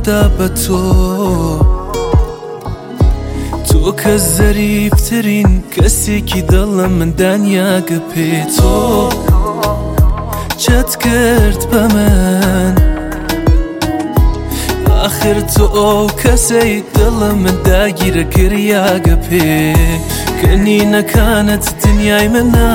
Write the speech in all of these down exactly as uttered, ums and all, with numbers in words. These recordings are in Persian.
ڕەنگۆدا بە تۆ تۆ کە زەریفترین کەسێکی دڵم من دانیاگە پێ تۆ چەت کرد بە من آخر تۆ ئەو کەسەی دڵم من داگیرە کردیاگە پێ کەنینەکانت دنیای منە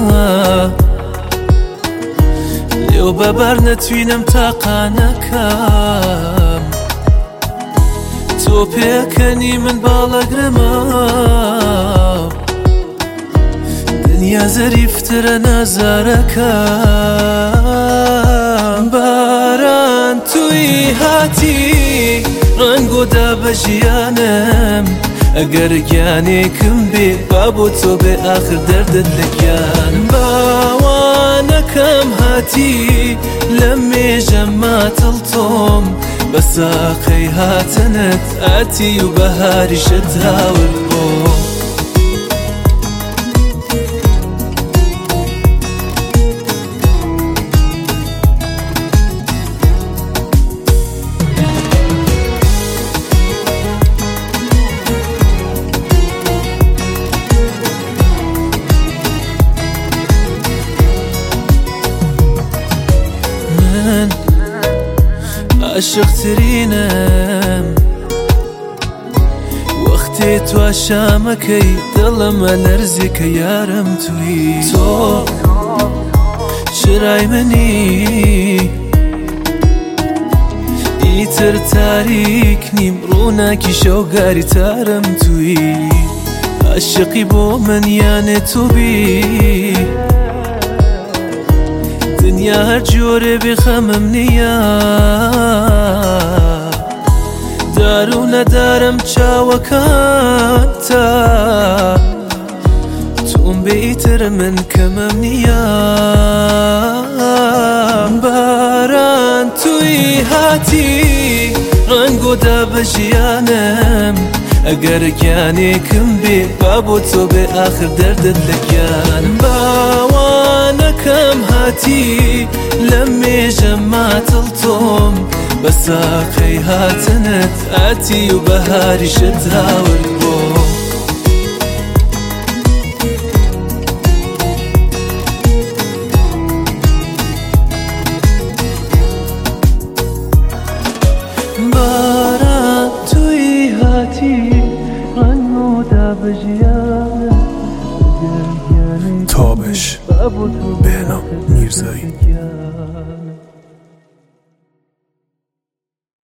لێو بەبەر نەتوینم تاقانەکەم تۆ پێکەنی من باڵەگرمە دنیا زەریفترە نازارەکەم باران توی هاتی ڕەنگۆدا بە ژیانم ئەگەر گیانێکم بێ با بۆ تۆ بێ ئاخر دەردت لە گیانم باوانەکەم هاتی لە مێژە ماتڵ تۆم بە ساقەی هاتنت ئاتی و بەهاریشت هاورد بۆ عاشقترینم وەختێ تو شامەکەی دڵمە لەرزێ کە یارم توی تۆ شرای منی ئیتر تاریک نیم ڕووناکی شەوگاری تارم توی عاشقی بۆ من یانێ تو بی دنیا هەر جۆرێ بێخەمم نییە دار و نەدارم چاوەکانتە تۆم بێئیتر من کەمەم نییە باران توی هاتی ڕەنگۆدا بە ژیانم ئەگەر گیانێکم بێ با بۆ تۆ بێ ئاخر دەردت لە گیانم باوانەکەم هاتی لە مێژە ماتڵ تۆم بە ساقەی هاتنت ئاتی و بەهاریشت هاورد بۆ باران توی هاتی ڕەنگۆدا بە ژیانم تابش بهنام میرزایی.